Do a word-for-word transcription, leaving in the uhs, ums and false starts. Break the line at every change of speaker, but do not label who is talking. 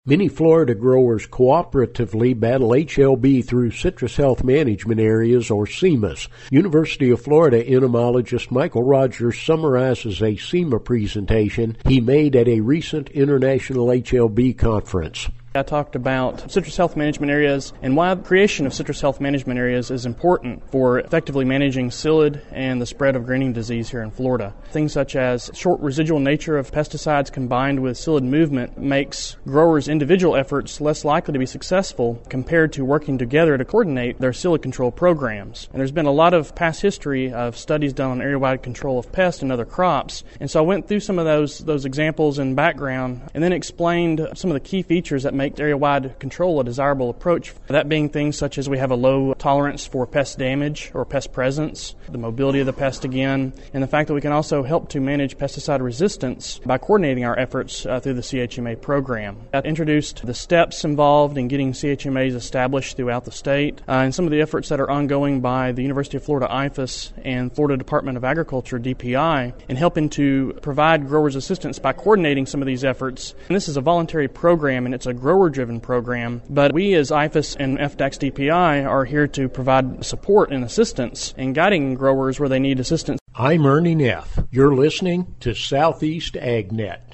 Many Florida growers cooperatively battle H L B through Citrus Health Management Areas, or SEMAs. University of Florida entomologist Michael Rogers summarizes a SEMA presentation he made at a recent International H L B conference.
I talked about citrus health management areas and why the creation of citrus health management areas is important for effectively managing psyllid and the spread of greening disease here in Florida. Things such as short residual nature of pesticides combined with psyllid movement makes growers' individual efforts less likely to be successful compared to working together to coordinate their psyllid control programs. And there's been a lot of past history of studies done on area-wide control of pests and other crops, and so I went through some of those those examples and background and then explained some of the key features that make area-wide control a desirable approach. That being things such as we have a low tolerance for pest damage or pest presence, the mobility of the pest again, and the fact that we can also help to manage pesticide resistance by coordinating our efforts uh, through the C H M A program. I introduced the steps involved in getting C H M As established throughout the state uh, and some of the efforts that are ongoing by the University of Florida I F A S and Florida Department of Agriculture D P I in helping to provide growers assistance by coordinating some of these efforts. And this is a voluntary program and it's a grower-driven program, but we as I F A S and F D A C D P I are here to provide support and assistance in guiding growers where they need assistance.
I'm Ernie Neff. You're listening to Southeast AgNet.